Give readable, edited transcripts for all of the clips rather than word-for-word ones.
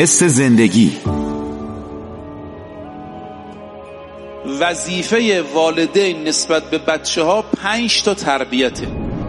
حس زندگی. وظیفه والدین نسبت به بچه ها 5 تا تربیته.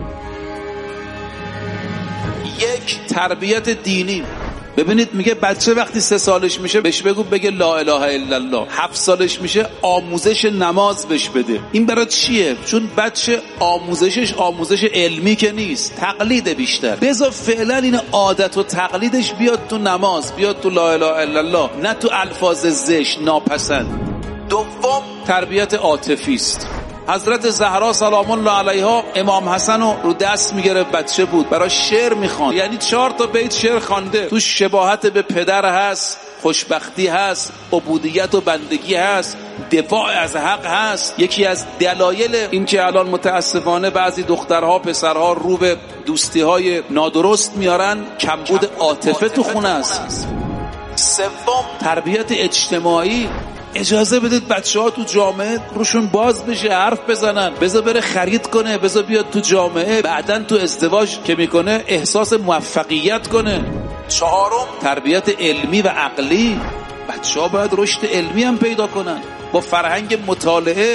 1 تربیت دینی. ببینید میگه بچه وقتی 3 سالش میشه بهش بگه لا اله الا الله. 7 سالش میشه آموزش نماز بهش بده. این برای چیه؟ چون بچه آموزشش آموزش علمی که نیست، تقلید بیشتر. بذار فعلا این عادت و تقلیدش بیاد تو نماز، بیاد تو لا اله الا الله، نه تو الفاظ زشت ناپسند. دوم تربیت عاطفی است. حضرت زهرا سلام الله علیها امام حسن رو دست میگرفت، بچه بود، برای شعر میخوان، یعنی 4 تا بیت شعر خوانده. تو شباهت به پدر هست، خوشبختی هست، عبودیت و بندگی هست، دفاع از حق هست. یکی از دلایل این که الان متاسفانه بعضی دخترها پسرها رو به دوستی های نادرست میارن، کمبود عاطفه تو خونه است. سوم تربیت اجتماعی. اجازه بدید بچه ها تو جامعه روشون باز بشه، حرف بزنن، بذار بره خرید کنه، بذار بیاد تو جامعه، بعدن تو ازدواج که میکنه احساس موفقیت کنه. 4 تربیت علمی و عقلی. بچه ها باید رشد علمی هم پیدا کنن، با فرهنگ مطالعه.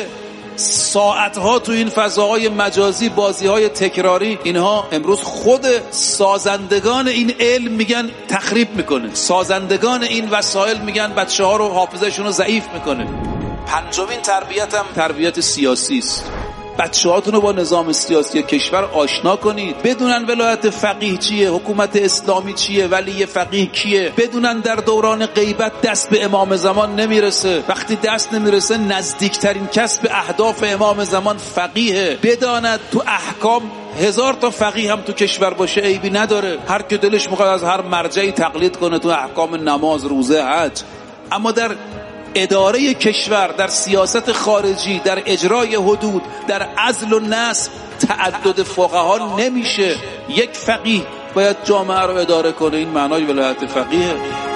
ساعتها تو این فضاهای مجازی، بازیهای تکراری، اینها امروز خود سازندگان این علم میگن تخریب میکنه، سازندگان این وسایل میگن بچه ها رو حافظهشون رو ضعیف میکنه. 5مین تربیت هم تربیت سیاسی است. بچه هاتون رو با نظام سیاسی کشور آشنا کنید، بدونن ولایت فقیه چیه، حکومت اسلامی چیه، ولی فقیه کیه، بدونن در دوران غیبت دست به امام زمان نمیرسه، وقتی دست نمیرسه نزدیکترین کس به اهداف امام زمان فقیه. بداند تو احکام 1000 تا فقیه هم تو کشور باشه عیبی نداره، هر که دلش میخواد از هر مرجعی تقلید کنه تو احکام نماز، روزه، حج. اما در اداره کشور، در سیاست خارجی، در اجرای حدود، در عزل و نصب تعدد فقها نمیشه. 1 فقیه باید جامعه رو اداره کنه. این معنای ولایت فقیه.